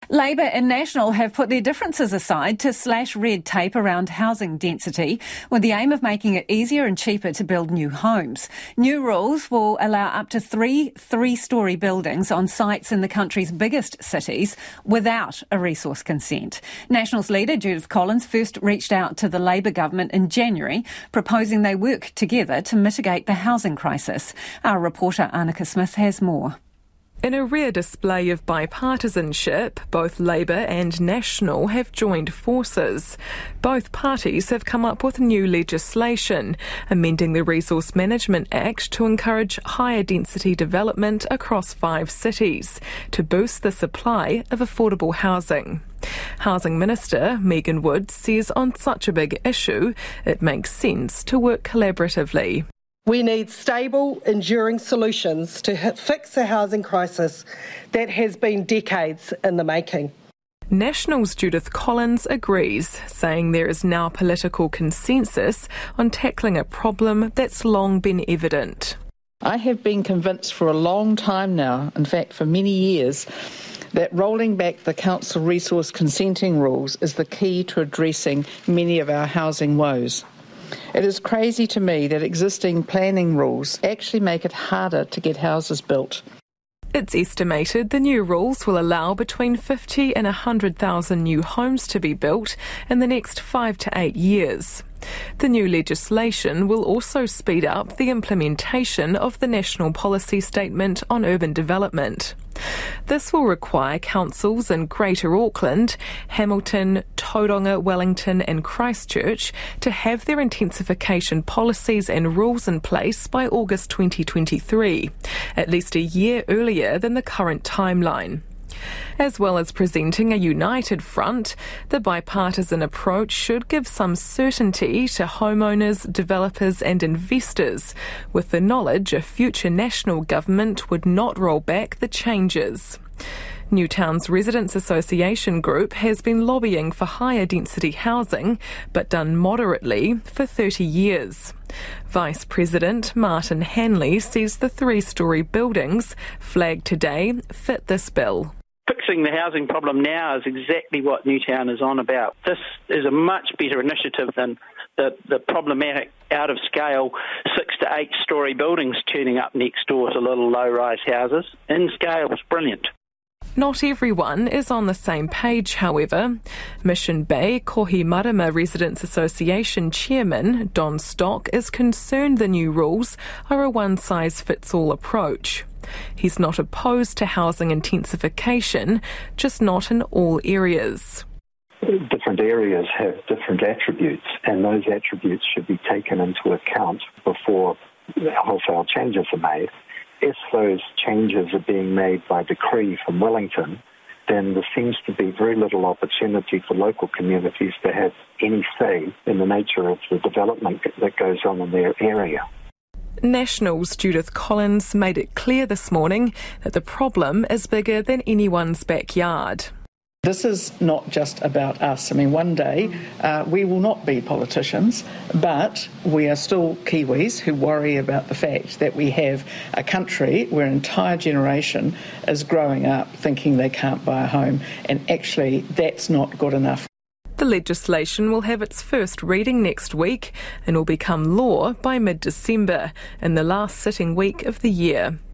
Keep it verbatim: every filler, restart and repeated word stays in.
Labor and National have put their differences aside to slash red tape around housing density with the aim of making it easier and cheaper to build new homes. New rules will allow up to three three-storey buildings on sites in the country's biggest cities without a resource consent. National's leader, Judith Collins, first reached out to the Labor government in January, proposing they work together to mitigate the housing crisis. Our reporter Annika Smith has more. In a rare display of bipartisanship, both Labor and National have joined forces. Both parties have come up with new legislation, amending the Resource Management Act to encourage higher density development across five cities to boost the supply of affordable housing. Housing Minister Megan Woods says on such a big issue, it makes sense to work collaboratively. We need stable, enduring solutions to fix a housing crisis that has been decades in the making. National's Judith Collins agrees, saying there is now political consensus on tackling a problem that's long been evident. I have been convinced for a long time now, in fact for many years, that rolling back the council resource consenting rules is the key to addressing many of our housing woes. It is crazy to me that existing planning rules actually make it harder to get houses built. It's estimated the new rules will allow between fifty and one hundred thousand new homes to be built in the next five to eight years. The new legislation will also speed up the implementation of the National Policy Statement on Urban Development. This will require councils in Greater Auckland, Hamilton, Tauranga, Wellington and Christchurch to have their intensification policies and rules in place by August twenty twenty-three, at least a year earlier than the current timeline. As well as presenting a united front, the bipartisan approach should give some certainty to homeowners, developers and investors, with the knowledge a future national government would not roll back the changes. Newtown's Residents Association group has been lobbying for higher density housing, but done moderately for thirty years. Vice President Martin Hanley says the three-storey buildings, flagged today, fit this bill. Fixing the housing problem now is exactly what Newtown is on about. This is a much better initiative than the, the problematic, out-of-scale six to eight-storey buildings turning up next door to little low-rise houses. In scale, it's brilliant. Not everyone is on the same page, however. Mission Bay Kohimarama Residents Association Chairman Don Stock is concerned the new rules are a one-size-fits-all approach. He's not opposed to housing intensification, just not in all areas. Different areas have different attributes, and those attributes should be taken into account before wholesale changes are made. If those changes are being made by decree from Wellington, then there seems to be very little opportunity for local communities to have any say in the nature of the development that goes on in their area. National's Judith Collins made it clear this morning that the problem is bigger than anyone's backyard. This is not just about us. I mean, one day uh, we will not be politicians, but we are still Kiwis who worry about the fact that we have a country where an entire generation is growing up thinking they can't buy a home, and actually that's not good enough. The legislation will have its first reading next week and will become law by mid-December, in the last sitting week of the year.